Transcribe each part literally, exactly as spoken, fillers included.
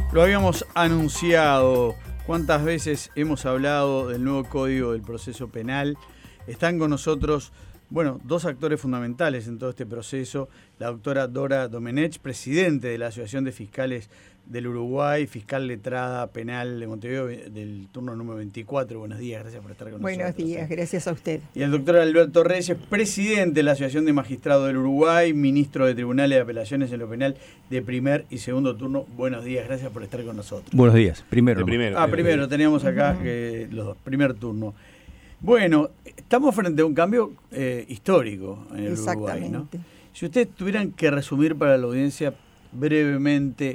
Lo habíamos anunciado. ¿Cuántas veces hemos hablado del nuevo Código del Proceso Penal? Están con nosotros, bueno, dos actores fundamentales en todo este proceso. La doctora Dora Domenech, presidente de la Asociación de Fiscales del Uruguay, fiscal letrada penal de Montevideo del turno número veinticuatro. Buenos días, gracias por estar con Buenos nosotros. Buenos días, gracias a usted. Y el doctor Alberto Reyes, presidente de la Asociación de Magistrados del Uruguay, ministro de Tribunales de Apelaciones en lo Penal de primer y segundo turno. Buenos días, gracias por estar con nosotros. Buenos días, primero. primero ah, primero, teníamos acá eh, los dos, primer turno. Bueno, estamos frente a un cambio eh, histórico en el Uruguay, ¿no? Si ustedes tuvieran que resumir para la audiencia brevemente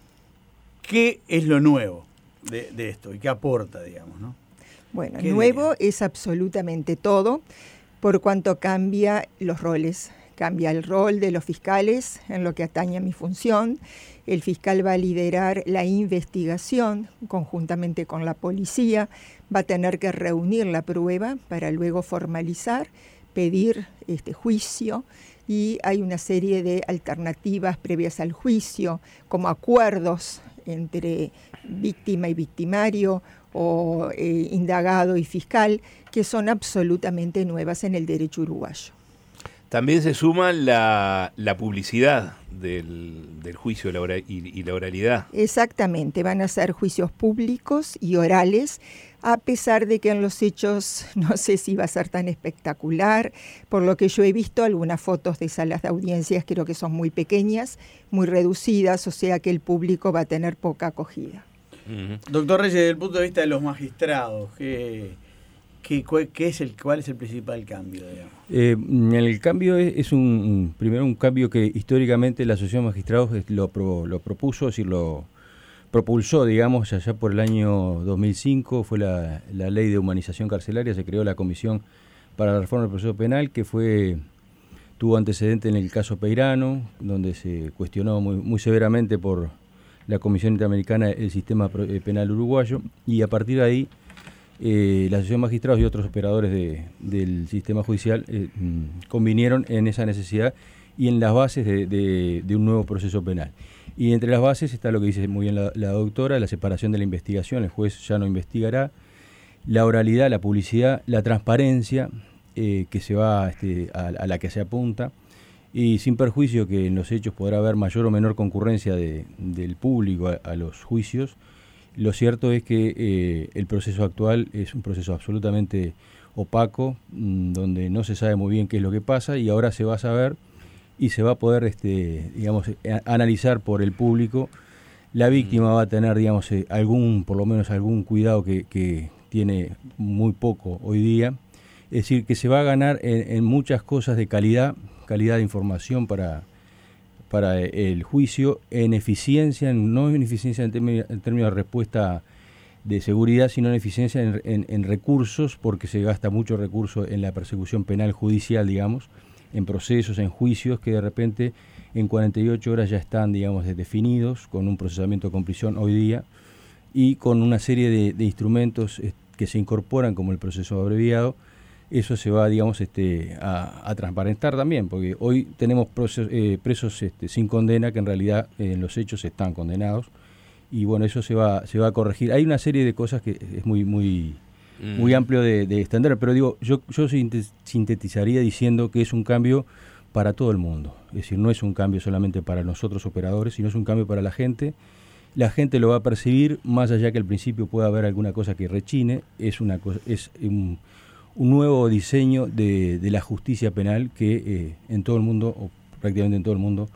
qué es lo nuevo de, de esto y qué aporta, digamos, ¿no? Bueno, nuevo diría? Es absolutamente todo, por cuanto cambia los roles. Cambia el rol de los fiscales en lo que atañe a mi función. El fiscal va a liderar la investigación conjuntamente con la policía, va a tener que reunir la prueba para luego formalizar, pedir este juicio, y hay una serie de alternativas previas al juicio, como acuerdos entre víctima y victimario o eh, indagado y fiscal, que son absolutamente nuevas en el derecho uruguayo. También se suma la, la publicidad del, del juicio la oral, y, y la oralidad. Exactamente, van a ser juicios públicos y orales, a pesar de que en los hechos no sé si va a ser tan espectacular. Por lo que yo he visto, algunas fotos de salas de audiencias creo que son muy pequeñas, muy reducidas, o sea que el público va a tener poca acogida. Uh-huh. Doctor Reyes, desde el punto de vista de los magistrados, ¿qué, qué, qué es el, ¿cuál es el principal cambio, digamos? Eh, el cambio es, es un primero un cambio que históricamente la Asociación de Magistrados lo, pro, lo propuso, es decir, lo propulsó, digamos, allá por el año dos mil cinco, fue la, la ley de humanización carcelaria, se creó la Comisión para la Reforma del Proceso Penal, que fue tuvo antecedente en el caso Peirano, donde se cuestionó muy, muy severamente por la Comisión Interamericana el sistema penal uruguayo, y a partir de ahí eh, la Asociación de Magistrados y otros operadores de, del sistema judicial eh, convinieron en esa necesidad y en las bases de, de, de un nuevo proceso penal. Y entre las bases está lo que dice muy bien la, la doctora, la separación de la investigación, el juez ya no investigará, la oralidad, la publicidad, la transparencia eh, que se va este, a, a la que se apunta, y sin perjuicio que en los hechos podrá haber mayor o menor concurrencia de, del público a, a los juicios. Lo cierto es que eh, el proceso actual es un proceso absolutamente opaco, mmm, donde no se sabe muy bien qué es lo que pasa, y ahora se va a saber y se va a poder, este, digamos, a, analizar por el público. La víctima va a tener, digamos, eh, algún, por lo menos algún cuidado que, que tiene muy poco hoy día. Es decir, que se va a ganar en, en muchas cosas de calidad, calidad de información para, para el juicio, en eficiencia, no en eficiencia en términos, en términos de respuesta de seguridad, sino en eficiencia en, en, en recursos, porque se gasta mucho recurso en la persecución penal judicial, digamos, en procesos, en juicios que de repente en cuarenta y ocho horas ya están, digamos, definidos, con un procesamiento con prisión hoy día, y con una serie de, de instrumentos eh, que se incorporan, como el proceso abreviado. Eso se va, digamos, este, a, a transparentar también, porque hoy tenemos procesos, eh, presos este, sin condena que en realidad eh, en los hechos están condenados, y bueno, eso se va, se va a corregir. Hay una serie de cosas que es muy, muy, mm. muy amplio de, de extender, pero digo, yo, yo sintetizaría diciendo que es un cambio para todo el mundo. Es decir, no es un cambio solamente para nosotros operadores, sino es un cambio para la gente. La gente lo va a percibir, más allá que al principio pueda haber alguna cosa que rechine, es una cosa, es un, un nuevo diseño de, de la justicia penal que eh, en todo el mundo, o prácticamente en todo el mundo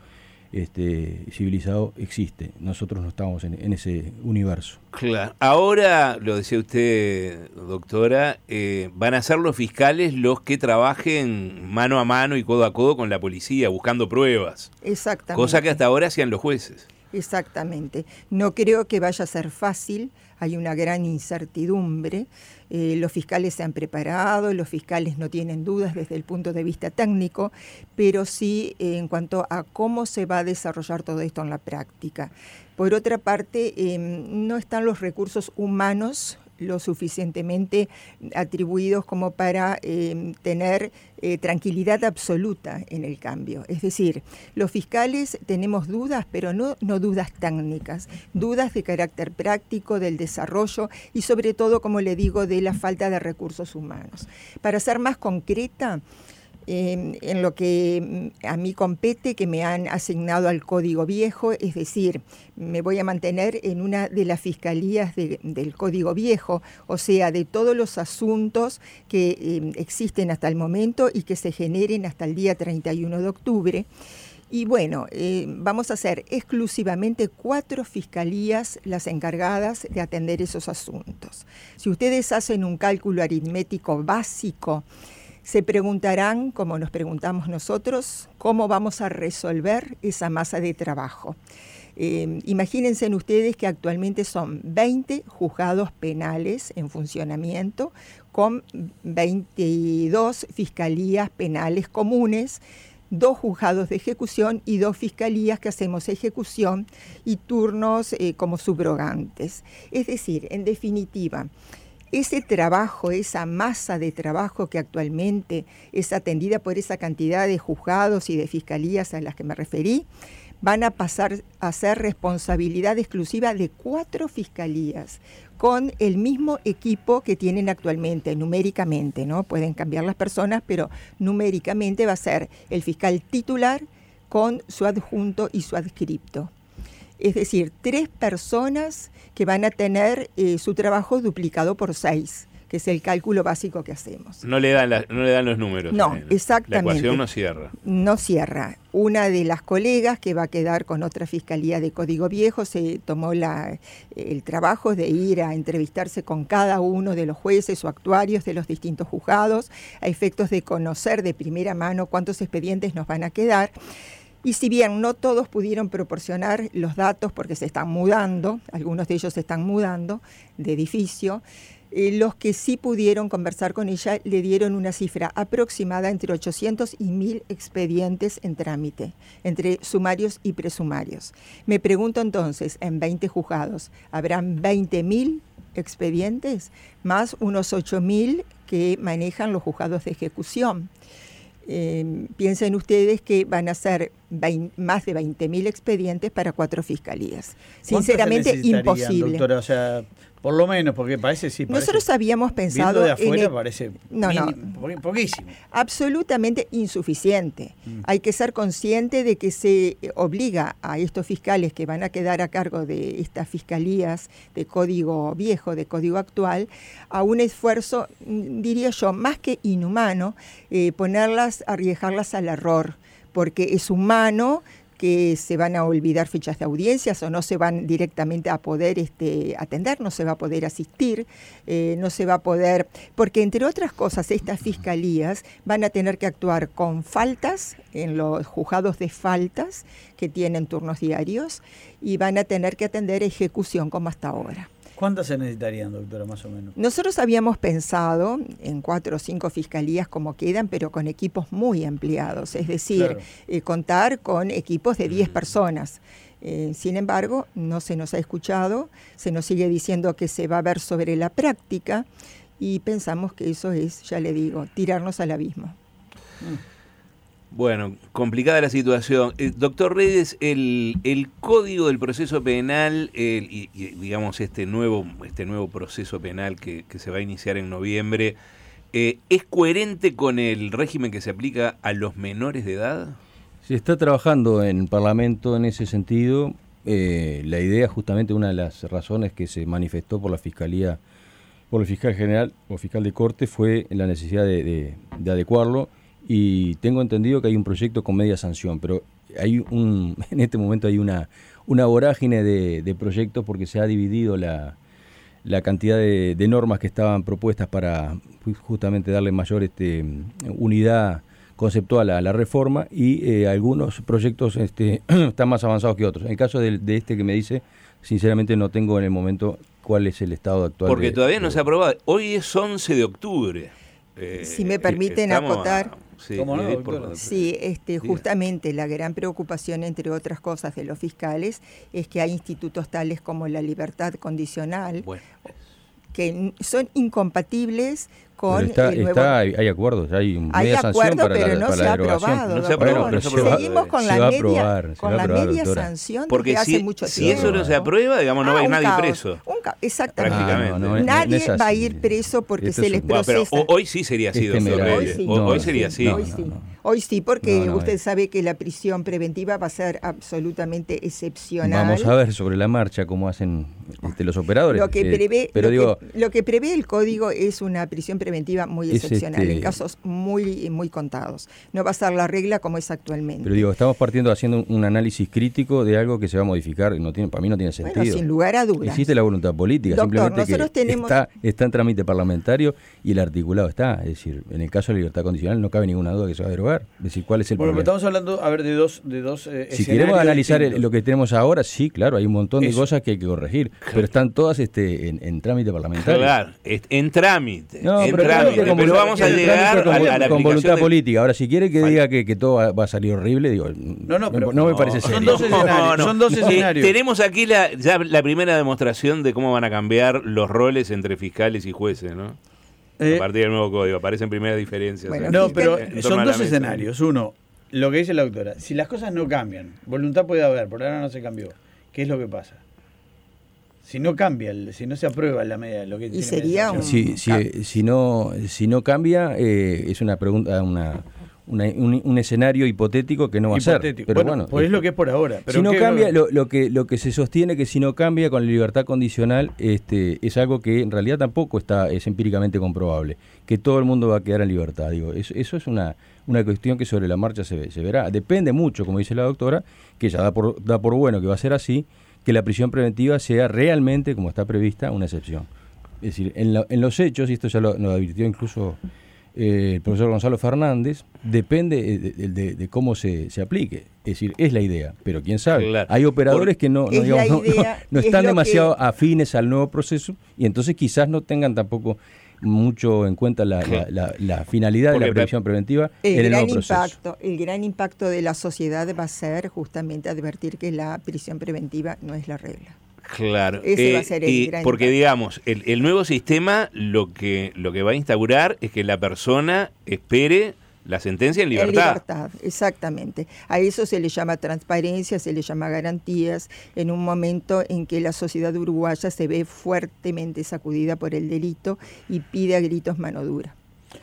este, civilizado, existe. Nosotros no estamos en, en ese universo. Claro. Ahora, lo decía usted, doctora, eh, van a ser los fiscales los que trabajen mano a mano y codo a codo con la policía, buscando pruebas. Exactamente. Cosa que hasta ahora hacían los jueces. Exactamente. No creo que vaya a ser fácil, hay una gran incertidumbre. Eh, los fiscales se han preparado, los fiscales no tienen dudas desde el punto de vista técnico, pero sí eh, en cuanto a cómo se va a desarrollar todo esto en la práctica. Por otra parte, eh, no están los recursos humanos lo suficientemente atribuidos como para eh, tener eh, tranquilidad absoluta en el cambio. Es decir, los fiscales tenemos dudas, pero no, no dudas técnicas, dudas de carácter práctico, del desarrollo y sobre todo, como le digo, de la falta de recursos humanos. Para ser más concreta, Eh, en lo que a mí compete, que me han asignado al Código Viejo, es decir, me voy a mantener en una de las fiscalías de, del Código Viejo, o sea, de todos los asuntos que eh, existen hasta el momento y que se generen hasta el día treinta y uno de octubre. Y bueno, eh, vamos a ser exclusivamente cuatro fiscalías las encargadas de atender esos asuntos. Si ustedes hacen un cálculo aritmético básico, se preguntarán, como nos preguntamos nosotros, cómo vamos a resolver esa masa de trabajo. Eh, imagínense ustedes que actualmente son veinte juzgados penales en funcionamiento con veintidós fiscalías penales comunes, dos juzgados de ejecución y dos fiscalías que hacemos ejecución y turnos eh, como subrogantes. Es decir, en definitiva, ese trabajo, esa masa de trabajo que actualmente es atendida por esa cantidad de juzgados y de fiscalías a las que me referí, van a pasar a ser responsabilidad exclusiva de cuatro fiscalías, con el mismo equipo que tienen actualmente, numéricamente, ¿no? Pueden cambiar las personas, pero numéricamente va a ser el fiscal titular con su adjunto y su adscripto. Es decir, tres personas que van a tener eh, su trabajo duplicado por seis, que es el cálculo básico que hacemos. No le dan, la, no le dan los números. No, eh, exactamente. La ecuación no cierra. No cierra. Una de las colegas que va a quedar con otra fiscalía de Código Viejo se tomó la, el trabajo de ir a entrevistarse con cada uno de los jueces o actuarios de los distintos juzgados, a efectos de conocer de primera mano cuántos expedientes nos van a quedar. Y si bien no todos pudieron proporcionar los datos porque se están mudando, algunos de ellos se están mudando de edificio, eh, los que sí pudieron conversar con ella le dieron una cifra aproximada entre ochocientos y mil expedientes en trámite, entre sumarios y presumarios. Me pregunto entonces, en veinte juzgados, ¿habrán veinte mil expedientes? Más unos ocho mil que manejan los juzgados de ejecución. Eh, piensen ustedes que van a ser veinte, más de veinte mil expedientes para cuatro fiscalías. Sinceramente, imposible. Doctora, o sea, por lo menos, porque parece sí. Parece, nosotros habíamos pensado. Viendo de afuera en el, parece no, mínimo, no, poquísimo. Absolutamente insuficiente. Mm. Hay que ser consciente de que se obliga a estos fiscales que van a quedar a cargo de estas fiscalías de Código Viejo, de Código Actual, a un esfuerzo, diría yo, más que inhumano, eh, ponerlas, arriesgarlas al error, porque es humano que se van a olvidar fechas de audiencias o no se van directamente a poder este, atender, no se va a poder asistir, eh, no se va a poder, porque entre otras cosas estas fiscalías van a tener que actuar con faltas en los juzgados de faltas que tienen turnos diarios y van a tener que atender ejecución como hasta ahora. ¿Cuántas se necesitarían, doctora, más o menos? Nosotros habíamos pensado en cuatro o cinco fiscalías como quedan, pero con equipos muy ampliados, es decir, claro. eh, contar con equipos de diez personas. Eh, sin embargo, no se nos ha escuchado, se nos sigue diciendo que se va a ver sobre la práctica y pensamos que eso es, ya le digo, tirarnos al abismo. Mm. Bueno, complicada la situación. Eh, doctor Reyes, el, el Código del Proceso Penal el, y, y digamos este nuevo, este nuevo proceso penal que, que se va a iniciar en noviembre, eh, ¿es coherente con el régimen que se aplica a los menores de edad? Se está trabajando en el Parlamento en ese sentido. Eh, la idea, justamente una de las razones que se manifestó por la Fiscalía, por el fiscal general o fiscal de corte, fue la necesidad de, de, de adecuarlo. Y tengo entendido que hay un proyecto con media sanción, pero hay un en este momento hay una, una vorágine de, de proyectos porque se ha dividido la, la cantidad de, de normas que estaban propuestas para justamente darle mayor este, unidad conceptual a la reforma y eh, algunos proyectos este, están más avanzados que otros. En el caso de, de este que me dice, sinceramente no tengo en el momento cuál es el estado actual. Porque de, todavía de, no se ha aprobado. Hoy es once de octubre. Eh, si me permiten acotar. A, sí, ¿Cómo no, por, sí, este, justamente la gran preocupación, entre otras cosas, de los fiscales es que hay institutos tales como la libertad condicional. Bueno. que son incompatibles con está, el nuevo... está, hay, hay acuerdos, hay una hay media acuerdo, sanción para pero la, no para se la ha derogación. aprobado. No se ha aprobado, Bueno, no se ha seguimos con se la va a media, aprobar, con se va la a aprobar, media doctora. sanción Porque desde si, hace mucho si tiempo. eso no se aprueba, digamos, no Ah, va a ir un nadie caos, preso. un ca- exactamente. Prácticamente. Ah, no, no, no, Nadie no es así. va a ir preso porque Esto se es les un- Bueno, pero procesa. ho- hoy sí sería así, Es doctor temerario. Reyes. Hoy sí. Hoy, No, hoy sí, sería así. no, Hoy no, sí. no. Hoy sí, porque No, no, usted eh. sabe que la prisión preventiva va a ser absolutamente excepcional. Vamos a ver sobre la marcha cómo hacen este, los operadores. Lo que eh, prevé, pero lo, digo, que, lo que prevé el código es una prisión preventiva muy Es excepcional, este- en casos muy muy contados. No va a ser la regla como es actualmente. pero digo, estamos partiendo haciendo un, un análisis crítico de algo que se va a modificar y no tiene, para mí no tiene sentido. Bueno, sin lugar a dudas. Existe la voluntad política, Doctor, simplemente nosotros que tenemos- está, está en trámite parlamentario y el articulado está. Es decir, en el caso de la libertad condicional no cabe ninguna duda que se va a derogar. Es decir, ¿cuál es el Bueno, pero problema? estamos hablando, a ver, de dos, de dos eh, Si escenarios queremos analizar el- distintos. lo que tenemos ahora, sí, claro, hay un montón de Eso. cosas que hay que corregir, pero están todas este, en, en trámite parlamentario. Claro, es- en trámite. No, en pero, trámite, trámite con pero voluntad- vamos a trámite llegar con, a, la- a la con voluntad aplicación de- política. Ahora, si quiere que Fal- diga que, que todo va, va a salir horrible, digo, No, no, pero- no me no, parece son serio. dos escenarios, son dos Eh, escenarios. tenemos aquí la, ya la primera demostración de cómo van a cambiar los roles entre fiscales y jueces, ¿no? Eh, A partir del nuevo código, aparecen primeras diferencias. Bueno, ¿eh? No, fiscal- pero En torno son a la dos mesa. escenarios. Uno, lo que dice la doctora, si las cosas no cambian, voluntad puede haber, por ahora no se cambió. ¿Qué es lo que pasa? Si no cambia, el- si no se aprueba la medida, lo que Y tiene sería media Si, si, si no si no cambia, eh, es una pregunta, una, una- un, un escenario hipotético que no va a ser. hipotético. Pero bueno, bueno, pues es eh, lo que es por ahora. Pero si no ¿qué- cambia, lo, lo que lo que se sostiene que si no cambia con la libertad condicional, este, es algo que en realidad tampoco está es empíricamente comprobable, que todo el mundo va a quedar en libertad. Digo, eso, eso es una, una cuestión que sobre la marcha se, ve- se verá. Depende mucho, como dice la doctora, que ella da por, da por bueno que va a ser así, que la prisión preventiva sea realmente, como está prevista, una excepción. Es decir, en, la- en los hechos, y esto ya lo, lo advirtió incluso eh, el profesor Gonzalo Fernández, depende de, de- de- de cómo se, se aplique. Es decir, es la idea, pero quién sabe. Claro. Hay operadores que no, no, Es la digamos, no- idea, no- no es están lo demasiado que- afines al nuevo proceso y entonces quizás no tengan tampoco mucho en cuenta la, la- Claro. la- la finalidad Porque de la previsión preventiva El en el gran nuevo proceso. impacto, el gran impacto de la sociedad va a ser justamente advertir que la prisión preventiva no es la regla. Claro. Ese eh, va a ser el y gran porque impacto. digamos, el, el nuevo sistema lo que, lo que va a instaurar es que la persona espere la sentencia en libertad. En libertad, exactamente. A eso se le llama transparencia, se le llama garantías, en un momento en que la sociedad uruguaya se ve fuertemente sacudida por el delito y pide a gritos mano dura.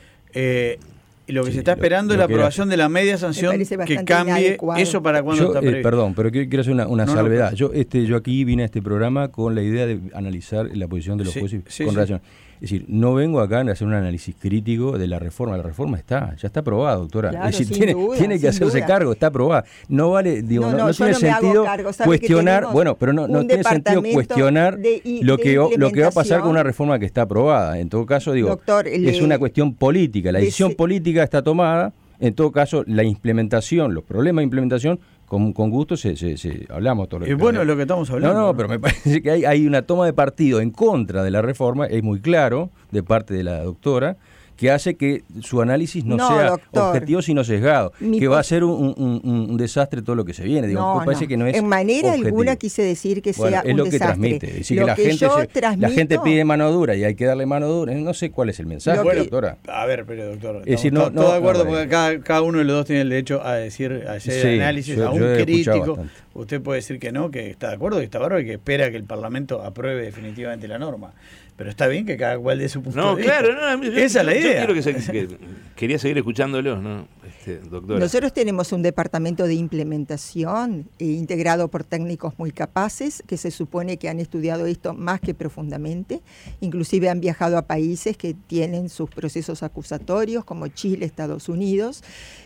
Eh, y lo que Sí, se está lo- esperando es lo la que era- aprobación de la media sanción parece que bastante cambie inadecuado. eso para cuando Yo, está eh, previsto. perdón, pero quiero, quiero hacer una, una No, no, salvedad. pero- yo este yo aquí vine a este programa con la idea de analizar la posición de los Sí, jueces sí, con sí. relación. Es decir, no vengo acá a hacer un análisis crítico de la reforma. La reforma está, ya está aprobada, doctora. Claro, es decir, sin tiene, duda, tiene que sin hacerse duda. cargo, está aprobada. No vale, digo, No, no, no, no yo tiene no me hago sentido cargo. Sabe que cuestionar, tenemos bueno, pero no, no un tiene sentido departamento cuestionar de i- lo de que lo que va a pasar con una implementación. reforma que está aprobada. En todo caso, digo, Doctor, es le- una cuestión política. La de decisión se- política está tomada. En todo caso, la implementación, los problemas de implementación, con, con gusto se, se, se- hablamos todo lo que Es bueno lo que estamos hablando. No, no, pero me parece que hay, hay una toma de partido en contra de la reforma, es muy claro, de parte de la doctora, que hace que su análisis no, No, sea doctor. objetivo sino sesgado, Mi que va a pos- ser un, un- un- un desastre todo lo que se viene. Digo, No, me parece no. que no es En manera objetivo. alguna quise decir que Bueno, sea es un lo que desastre. transmite, es decir, Lo que la que gente yo se- la transmito- gente pide mano dura y hay que darle mano dura, no sé cuál es el mensaje, Lo que- doctora. A ver, pero doctor, estamos decir, no- todos no- todos de acuerdo no, porque vale. cada, cada uno de los dos tiene el derecho a decir, a hacer Sí, análisis, yo- a un yo he escuchado crítico. bastante. Usted puede decir que no, que está de acuerdo, que está bárbaro y que espera que el Parlamento apruebe definitivamente la norma. Pero está bien que cada cual dé su punto No, de vista. claro, no, yo- Esa es la yo idea. quiero que se- que- quería seguir escuchándolos, ¿no? Este, doctora. Nosotros tenemos un departamento de implementación eh, integrado por técnicos muy capaces que se supone que han estudiado esto más que profundamente, inclusive han viajado a países que tienen sus procesos acusatorios como Chile, Estados Unidos,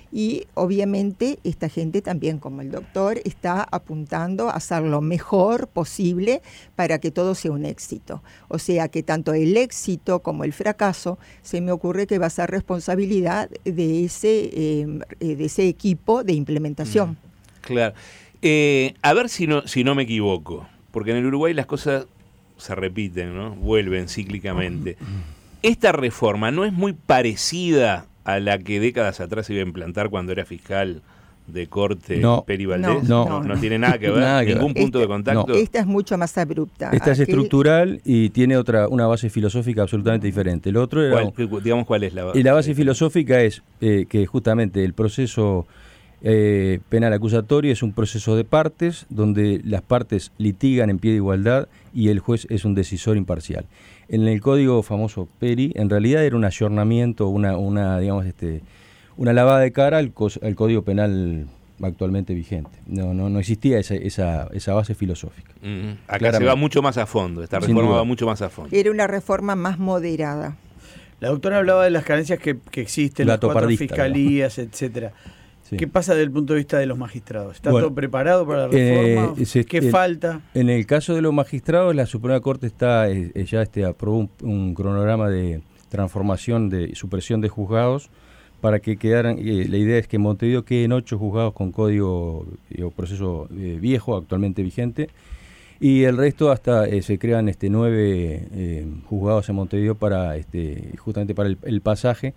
y obviamente esta gente también, como el doctor, está apuntando a hacer lo mejor posible para que todo sea un éxito. O sea que tanto el éxito como el fracaso, se me ocurre que va a ser responsabilidad de ese, eh, de ese equipo de implementación. Claro. Eh, a ver si no, si no me equivoco, porque en el Uruguay las cosas se repiten, ¿no? Vuelven cíclicamente. Esta reforma no es muy parecida a la que décadas atrás iba a implantar cuando era fiscal de corte no, Peri Valdés? No, no, no, no tiene nada que ver, nada que ningún ver. punto esta, de contacto. No, esta es mucho más abrupta. Esta es Aquel, estructural y tiene otra una base filosófica absolutamente diferente. El otro era, ¿Cuál, digamos cuál es la base? y la base filosófica es eh, que justamente el proceso eh, penal acusatorio es un proceso de partes donde las partes litigan en pie de igualdad y el juez es un decisor imparcial. En el código famoso Peri, en realidad era un ayornamiento, una, una digamos, este, una lavada de cara al, cos, al código penal actualmente vigente. No, no, no existía esa, esa, esa base filosófica. Mm-hmm. Acá Claramente. Se va mucho más a fondo, esta reforma va mucho más a fondo. Era una reforma más moderada. La doctora hablaba de las carencias que, que existen, las cuatro fiscalías, ¿no? etcétera. Sí. ¿Qué pasa desde el punto de vista de los magistrados? ¿Está bueno, todo preparado para la reforma? Eh, se, ¿Qué eh, falta? En el caso de los magistrados, la Suprema Corte está eh, ya este, aprobó un, un cronograma de transformación, de supresión de juzgados, para que quedaran, eh, la idea es que en Montevideo queden ocho juzgados con código o proceso eh, viejo, actualmente vigente, y el resto hasta eh, se crean este, nueve eh, juzgados en Montevideo para este, justamente para el, el pasaje.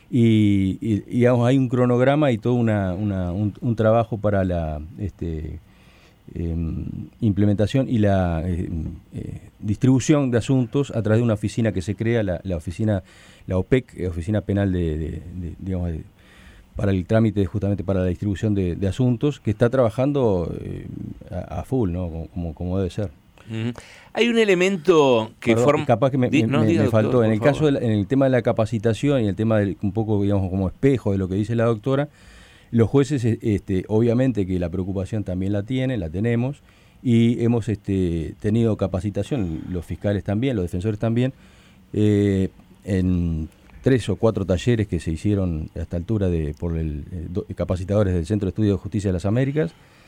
Y, y digamos, hay un cronograma y todo una, una, un, un trabajo para la este, eh, implementación y la eh, eh, distribución de asuntos a través de una oficina que se crea, la, la oficina, la O P E C, Oficina Penal de, de, de, digamos, de, para el trámite justamente para la distribución de, de asuntos, que está trabajando eh, a, a full, ¿no? como, como debe ser. Uh-huh. Hay un elemento que Perdón, forma... Capaz que me, Di, me, no, me, diga, me faltó. doctor, en el favor. caso, de la, en el tema de la capacitación y el tema del un poco, digamos, como espejo de lo que dice la doctora, los jueces, este, obviamente que la preocupación también la tienen, la tenemos, y hemos este, tenido capacitación, los fiscales también, los defensores también, eh, en tres o cuatro talleres que se hicieron a esta altura de, por el, eh, do, capacitadores del Centro de Estudio de Justicia de las Américas.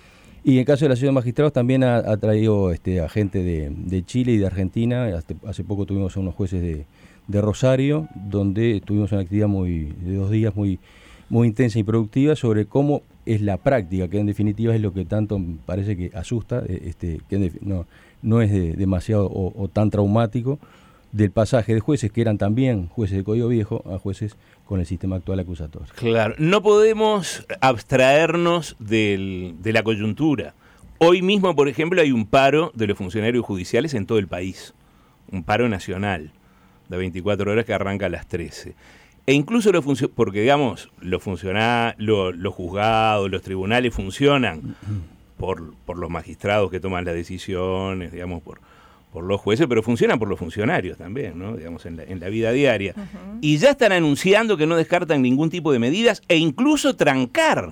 Y en el caso de la Ciudad de Magistrados también ha, ha traído este, a gente de, de Chile y de Argentina. Hace, hace poco tuvimos a unos jueces de, de Rosario, donde tuvimos una actividad muy de dos días muy, muy intensa y productiva sobre cómo es la práctica, que en definitiva es lo que tanto parece que asusta, este, que no, no es de, demasiado o, o tan traumático, del pasaje de jueces que eran también jueces de Código Viejo a jueces con el sistema actual acusatorio. Claro, no podemos abstraernos del, de la coyuntura. Hoy mismo, por ejemplo, hay un paro de los funcionarios judiciales en todo el país, un paro nacional de veinticuatro horas que arranca a las trece. E incluso los funcio- porque digamos, los funcionarios, lo, los juzgados, los tribunales funcionan por, por los magistrados que toman las decisiones, digamos, por por los jueces, pero funcionan por los funcionarios también, ¿no? Digamos, en la, en la vida diaria. Uh-huh. Y ya están anunciando que no descartan ningún tipo de medidas e incluso trancar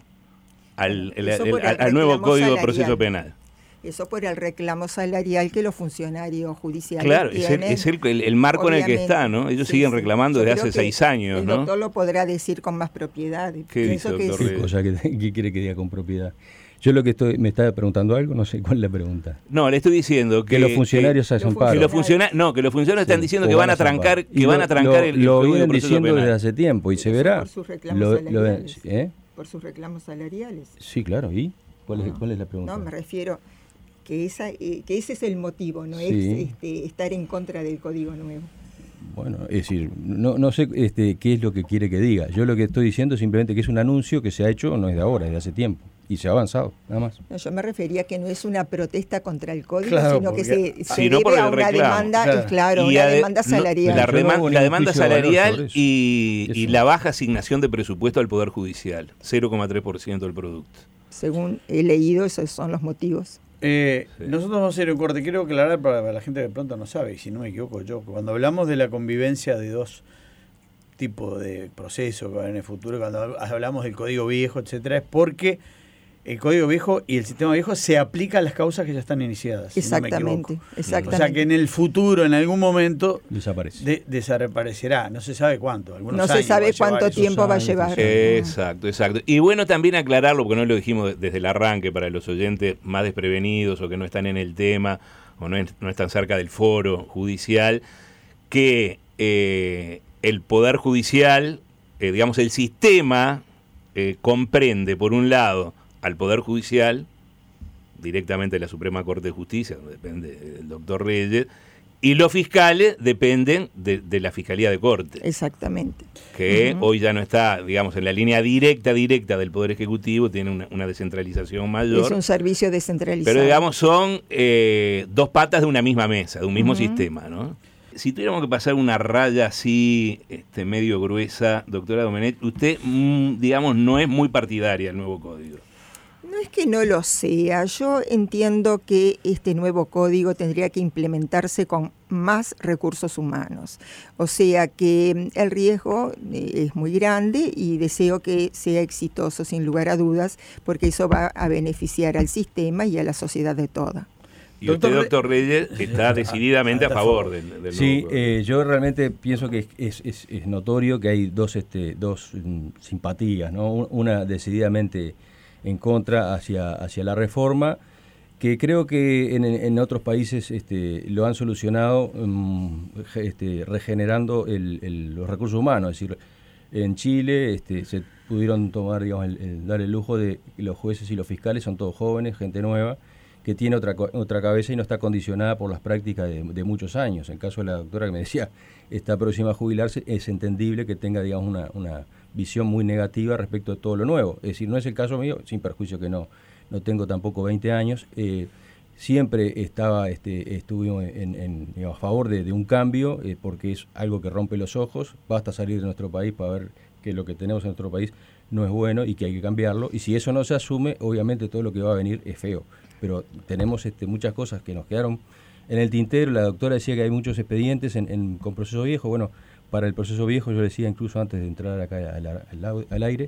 al, el, el, el, al, al nuevo Código salarial. De Proceso Penal. Eso por el reclamo salarial que los funcionarios judiciales claro, tienen. Claro, es, el, es el, el marco en el que está, ¿no? Ellos sí, siguen reclamando sí. desde hace seis años, el ¿no? El doctor lo podrá decir con más propiedad. ¿Qué dice, doctor ¿Qué cosa que, que quiere que diga con propiedad? Yo lo que estoy, me estaba preguntando algo, no sé cuál es la pregunta. No, le estoy diciendo que, que los funcionarios que, hacen paro. Que los funciona, no, que los funcionarios sí, están diciendo que van a trancar, que lo, van a trancar lo, el, el lo Código vienen de Proceso diciendo Penal. desde hace tiempo y se verá. Por sus reclamos lo, salariales. Lo, ¿eh? Por sus reclamos salariales. Sí, claro. ¿Y cuál es, no, cuál es la pregunta? No, me refiero que esa, eh, que ese es el motivo, no sí. es este, estar en contra del Código Nuevo. Bueno, es decir, no, no sé este, qué es lo que quiere que diga. Yo lo que estoy diciendo es simplemente que es un anuncio que se ha hecho, no es de ahora, es de hace tiempo. Y se ha avanzado, nada más. No, yo me refería que no es una protesta contra el código, claro, sino que se, se sí, debe no por a una reclamo, demanda, claro, claro, y una ade- demanda salarial. No, la, rema- no la demanda salarial eso. y, Eso. y la baja asignación de presupuesto al Poder Judicial, cero coma tres por ciento del producto. Según he leído, esos son los motivos. Eh, sí. Nosotros vamos a hacer un corte. Quiero aclarar para, para la gente que de pronto no sabe, y si no me equivoco yo, cuando hablamos de la convivencia de dos tipos de procesos que van en el futuro, cuando hablamos del Código Viejo, etcétera, es porque el Código Viejo y el sistema viejo se aplica a las causas que ya están iniciadas. Exactamente, si no me exactamente. O sea que en el futuro, en algún momento, desaparece. De, desaparecerá. No se sabe cuánto. No se sabe cuánto tiempo va a llevar. Exacto, exacto. Y bueno, también aclararlo, porque no lo dijimos desde el arranque para los oyentes más desprevenidos o que no están en el tema o no, es, no están cerca del foro judicial, que eh, el Poder Judicial, eh, digamos, el sistema eh, comprende, por un lado, al Poder Judicial, directamente de la Suprema Corte de Justicia, donde depende del doctor Reyes, Y los fiscales dependen de, de la Fiscalía de Corte. Exactamente. Que uh-huh. hoy ya no está, digamos, en la línea directa, directa del Poder Ejecutivo, tiene una, una descentralización mayor. Es un servicio descentralizado. Pero, digamos, son eh, dos patas de una misma mesa, de un mismo uh-huh. sistema, ¿no? Si tuviéramos que pasar una raya así, este, medio gruesa, doctora Domenech, usted, mmm, digamos, no es muy partidaria del nuevo código. No es que no lo sea, yo entiendo que este nuevo código tendría que implementarse con más recursos humanos, o sea que el riesgo es muy grande y deseo que sea exitoso sin lugar a dudas, porque eso va a beneficiar al sistema y a la sociedad de toda. Y usted, doctor Reyes, está decididamente a favor del, del Sí, nuevo eh, yo realmente pienso que es, es, es notorio que hay dos, este, dos um, simpatías, ¿no? Una decididamente en contra hacia, hacia la reforma, que creo que en, en otros países este, lo han solucionado um, este, regenerando el, el, los recursos humanos. Es decir, en Chile este, se pudieron tomar, digamos, el, el, dar el lujo de que los jueces y los fiscales son todos jóvenes, gente nueva, que tiene otra, otra cabeza y no está condicionada por las prácticas de, de muchos años. En el caso de la doctora que me decía, está próxima a jubilarse, es entendible que tenga, digamos, una... una visión muy negativa respecto de todo lo nuevo. Es decir, no es el caso mío, sin perjuicio que no, no tengo tampoco veinte años. Eh, siempre estaba, este, estuve en, en, digamos, a favor de, de un cambio, eh, porque es algo que rompe los ojos. Basta salir de nuestro país para ver que lo que tenemos en nuestro país no es bueno y que hay que cambiarlo. Y si eso no se asume, obviamente todo lo que va a venir es feo. Pero tenemos este, muchas cosas que nos quedaron en el tintero. La doctora decía que hay muchos expedientes en, en, con proceso viejo. Bueno, para el proceso viejo, yo decía incluso antes de entrar acá al, al, al aire,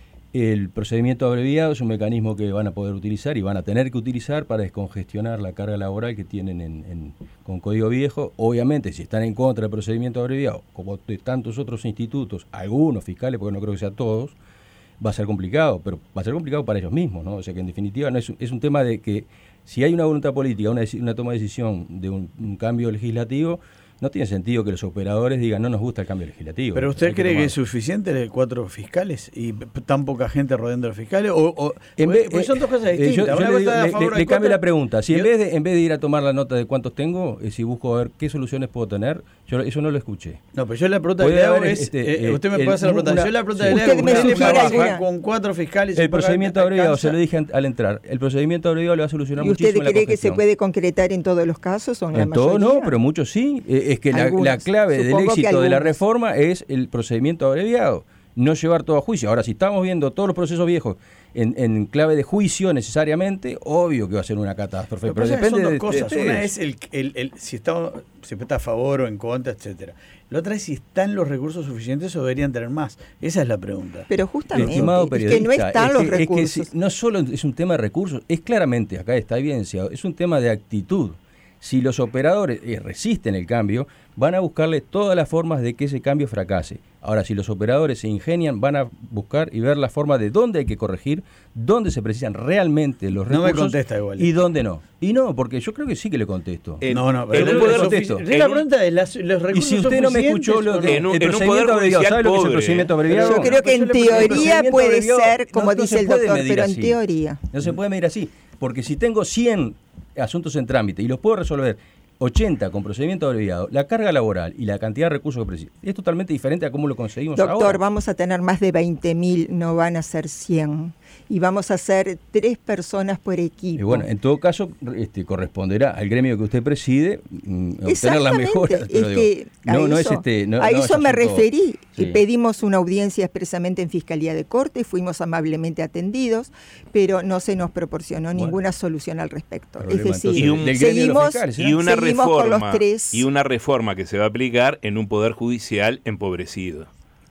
el procedimiento abreviado es un mecanismo que van a poder utilizar y van a tener que utilizar para descongestionar la carga laboral que tienen en, en, con código viejo. Obviamente, si están en contra del procedimiento abreviado, como de tantos otros institutos, algunos fiscales, porque no creo que sean todos, va a ser complicado, pero va a ser complicado para ellos mismos, ¿no? O sea que en definitiva no es, es un tema de que si hay una voluntad política, una, una toma de decisión de un, un cambio legislativo, no tiene sentido que los operadores digan no nos gusta el cambio legislativo. ¿Pero usted cree que, que es suficiente de cuatro fiscales y tan poca gente rodeando a los fiscales? O, o en vez, pues son dos cosas distintas. Yo, yo una le, cosa digo, a le, favor le, le cambio la pregunta. Si yo, en vez de en vez de ir a tomar la nota de cuántos tengo, eh, si busco a ver qué soluciones puedo tener, yo eso no lo escuché. No, pero yo la pregunta que le hago es, este, eh, usted me puede hacer la pregunta. Una, yo la pregunta sí, que le hago, ¿usted le trabaja con cuatro fiscales? El procedimiento abreviado, se lo dije al entrar, el procedimiento abreviado le va a solucionar muchísimo la congestión. ¿Y usted cree que se puede concretar en todos los casos o en la mayoría? En todos no, pero muchos sí. Es que la clave del éxito de la reforma es el procedimiento abreviado, no llevar todo a juicio. Ahora, si estamos viendo todos los procesos viejos en, en clave de juicio necesariamente, obvio que va a ser una catástrofe. Pero, pero depende son dos de cosas. De, de, una es el, el, el, si está, si está a favor o en contra, etcétera. La otra es si están los recursos suficientes o deberían tener más. Esa es la pregunta. Pero justamente, estimado es que no están es los que, recursos. Es que si, no solo es un tema de recursos, es claramente, acá está evidenciado, es un tema de actitud. Si los operadores eh, resisten el cambio, van a buscarle todas las formas de que ese cambio fracase. Ahora, si los operadores se ingenian, van a buscar y ver la forma de dónde hay que corregir, dónde se precisan realmente los recursos. No me contesta igual. Y dónde no. Y no, porque yo creo que sí que le contesto. Eh, no, no, pero no le contesto. La pregunta es las, los recursos. Y si usted no me escuchó lo que en un, el en procedimiento abreviado, ¿sabe lo que es el procedimiento abreviado? Yo creo que en teoría puede ser, como dice el doctor, pero en teoría. No se puede medir así, porque si tengo cien asuntos en trámite y los puedo resolver ochenta con procedimiento abreviado, la carga laboral y la cantidad de recursos que preciso es totalmente diferente a cómo lo conseguimos Doctor, ahora. Doctor, vamos a tener más de veinte mil, no van a ser cien. Y vamos a ser tres personas por equipo. Y bueno, en todo caso, este, corresponderá al gremio que usted preside mm, obtener la mejora. Es que no, a no eso, es este, no, a no eso es me asunto, referí. Sí. Pedimos una audiencia expresamente en Fiscalía de Corte, fuimos amablemente atendidos, pero no se nos proporcionó bueno, ninguna solución al respecto. Problema, es decir, y un, seguimos, fiscales, y una seguimos reforma, con los tres. Y una reforma que se va a aplicar en un poder judicial empobrecido.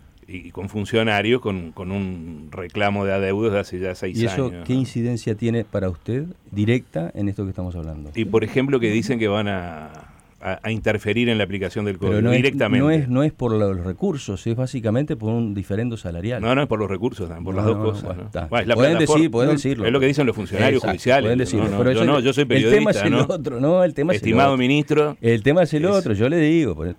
Y con funcionarios con, con un reclamo de adeudos de hace ya seis años. ¿Y eso años, qué ¿no? incidencia tiene para usted directa en esto que estamos hablando? Y por ejemplo que dicen que van a, a, a interferir en la aplicación del código no directamente. Es, no, es, no es por los recursos, es básicamente por un diferendo salarial. No, no es por los recursos, por no, las dos no, cosas. Bueno, ¿no? Bueno, es la pueden, decir, pueden decirlo. Es lo que dicen los funcionarios Exacto, judiciales. Pueden decirlo, no, no, pero yo, no, yo soy periodista. El tema es el ¿no? otro, no, el tema Estimado es el ministro. El tema es el es, otro, yo le digo, pues está.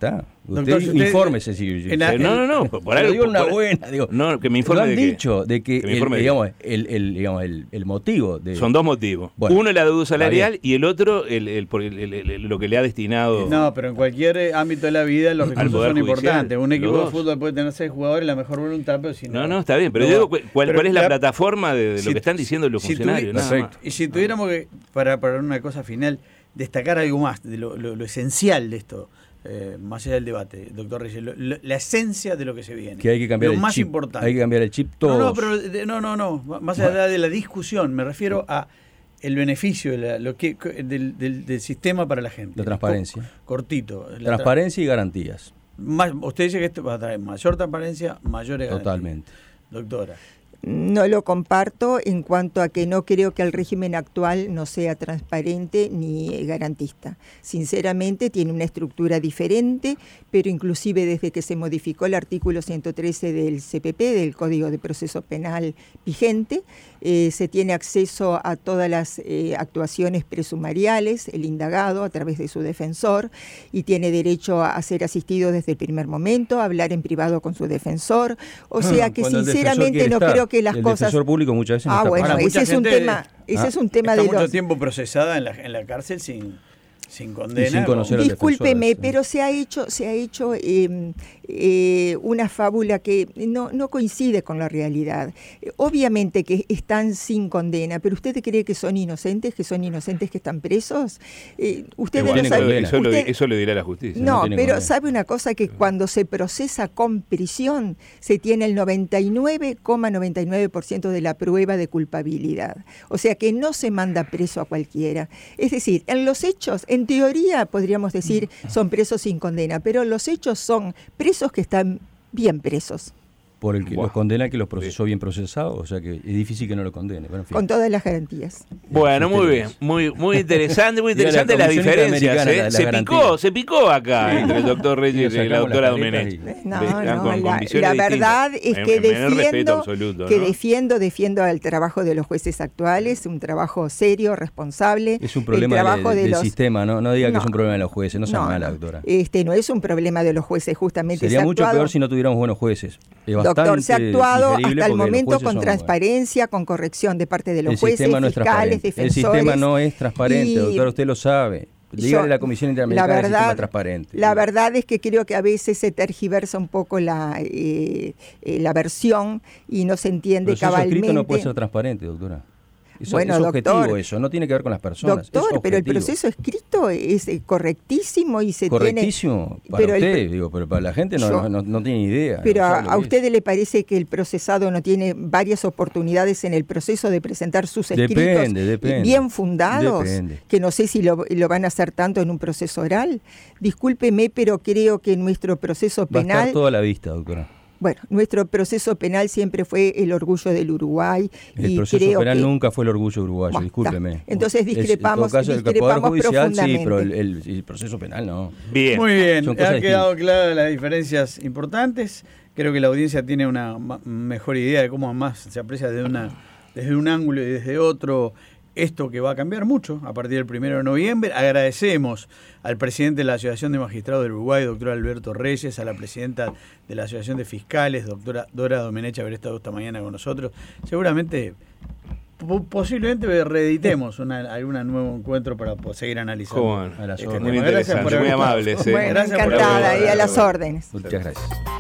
Usted, Doctor, si usted- infórmese. Si, en la- Eh, no, no, no, por, por algo. digo una por- buena. Digo, no, que me informe lo han de qué. dicho, de que, Que me el, informe de digamos, el, el, digamos, el, el motivo de... Son dos motivos. Bueno, Uno, la deuda salarial, bien. y el otro, el, el, por el- el- el- lo que le ha destinado. No, pero en cualquier eh, ámbito de la vida los Al recursos Poder son Judicial, importantes. Un equipo los de dos. fútbol puede tener seis jugadores, la mejor voluntad, pero si no... No, no, está bien, pero no yo va. digo, ¿cuál, Pero cuál es la, la- plataforma de, de si- lo que están diciendo los si funcionarios? tuvi- nada Perfecto. más. Y si tuviéramos que, para, para una cosa final, destacar algo más de lo, lo- lo esencial de esto, eh, más allá del debate, doctor Reyes, lo- lo- la esencia de lo que se viene. Que hay que cambiar lo el más chip. importante. Hay que cambiar el chip todos. No, no, pero de- no, no, no, más allá de la discusión, me refiero a el beneficio de la- lo que, del, del- del sistema para la gente. La transparencia. Co- Cortito. La tra- Transparencia y garantías. más, usted dice que esto va a traer mayor transparencia, mayores garantías. Totalmente. Doctora. No lo comparto en cuanto a que no creo que el régimen actual no sea transparente ni garantista. Sinceramente tiene una estructura diferente, pero inclusive desde que se modificó el artículo ciento trece del C P P, del Código de Proceso Penal vigente, eh, se tiene acceso a todas las eh, actuaciones presumariales, el indagado a través de su defensor, y tiene derecho a ser asistido desde el primer momento, a hablar en privado con su defensor. O sea que Cuando el defensor sinceramente quiere no estar. creo que las el cosas... defensor público muchas veces no Ah, está bueno, Ahora, presente. mucha ese es un gente tema, ese ah, es un tema Está de mucho los... tiempo procesada en la, en la cárcel sin, sin condena. Y sin conocer al Discúlpeme, defensor, pero se ha hecho, se ha hecho eh, eh, una fábula que no, no coincide con la realidad. Eh, obviamente que están sin condena, pero ¿usted cree que son inocentes, que son inocentes que están presos? Eh, ustedes Igual, no tienen saben- condena. eso, lo, usted- eso lo dirá la justicia. no, no tiene pero condena. sabe una cosa, que cuando se procesa con prisión se tiene el noventa y nueve coma noventa y nueve por ciento de la prueba de culpabilidad. O sea que no se manda preso a cualquiera. Es decir, en los hechos, en teoría podríamos decir, son presos sin condena, pero los hechos son presos que están bien presos, Por el que Buah. los condena, que los procesó bien procesados, o sea que es difícil que no lo condene. Bueno, en fin. con todas las garantías. Bueno, muy bien, Ustedes. muy muy interesante, muy Diga la interesante las Comisión diferencias. Interamericana, ¿eh? la- la Se garantía. picó, se picó acá Sí. entre el doctor Reyes y Nos la sacamos doctora las caretas Domenech. No, Ve- no, con- con la, visiones la distintas. verdad es En- que en el respeto defiendo, absoluto, que ¿no? defiendo, defiendo el trabajo de los jueces actuales, un trabajo serio, responsable. Es un problema el trabajo de- de del los- sistema, no, no diga que No. es un problema de los jueces, no sea No, mala, no. doctora. Este no es un problema de los jueces, justamente Sería se ha mucho actuado- peor si no tuviéramos buenos jueces. Es Doctor, bastante se ha actuado digerible hasta el porque los momento jueces con son- transparencia, con corrección de parte de los El jueces, sistema no es fiscales, transparente. El defensores. sistema no es transparente, y- doctora, usted lo sabe. Dígale a la Comisión Interamericana la que el sistema verdad, es transparente. La verdad es que creo que a veces se tergiversa un poco la, eh, eh, la versión y no se El entiende proceso cabalmente. escrito no puede ser transparente, doctora. Eso, Bueno, es doctor, objetivo eso, no tiene que ver con las personas. es Doctor, pero el objetivo. proceso escrito es eh, correctísimo y se Correctísimo tiene... para pero el usted, pr- digo, pero para la gente no, Yo- no, no tiene idea. Pero no a, sabe lo a que ustedes le parece que el procesado no tiene varias oportunidades en el proceso de presentar sus escritos Depende, depende. bien fundados, Depende. que no sé si lo, lo van a hacer tanto en un proceso oral. Discúlpeme, pero creo que nuestro proceso es. Va a estar penal, toda la vista, doctora. bueno, nuestro proceso penal siempre fue el orgullo del Uruguay. El y proceso creo penal que, nunca fue el orgullo uruguayo, Bueno, discúlpeme. está. Entonces Es- discrepamos- en todo caso, el discrepamos Poder Judicial sí, pero el, profundamente. el- el proceso penal no. Bien. Muy bien, Son cosas han quedado claras las diferencias importantes. Creo que la audiencia tiene una ma- mejor idea de cómo más se aprecia desde, una, desde un ángulo y desde otro esto que va a cambiar mucho a partir del primero de noviembre. Agradecemos al presidente de la Asociación de Magistrados del Uruguay, doctor Alberto Reyes, a la presidenta de la Asociación de Fiscales, doctora Dora Domenech, haber estado esta mañana con nosotros. Seguramente, po- posiblemente reeditemos una, algún nuevo encuentro para po- seguir analizando. ¿Cómo no? A las este órdenes. tema. Muy Gracias por interesante, haber muy estado. amables. ¿eh? Bueno, Gracias por encantada haber- y a las órdenes. Muchas gracias.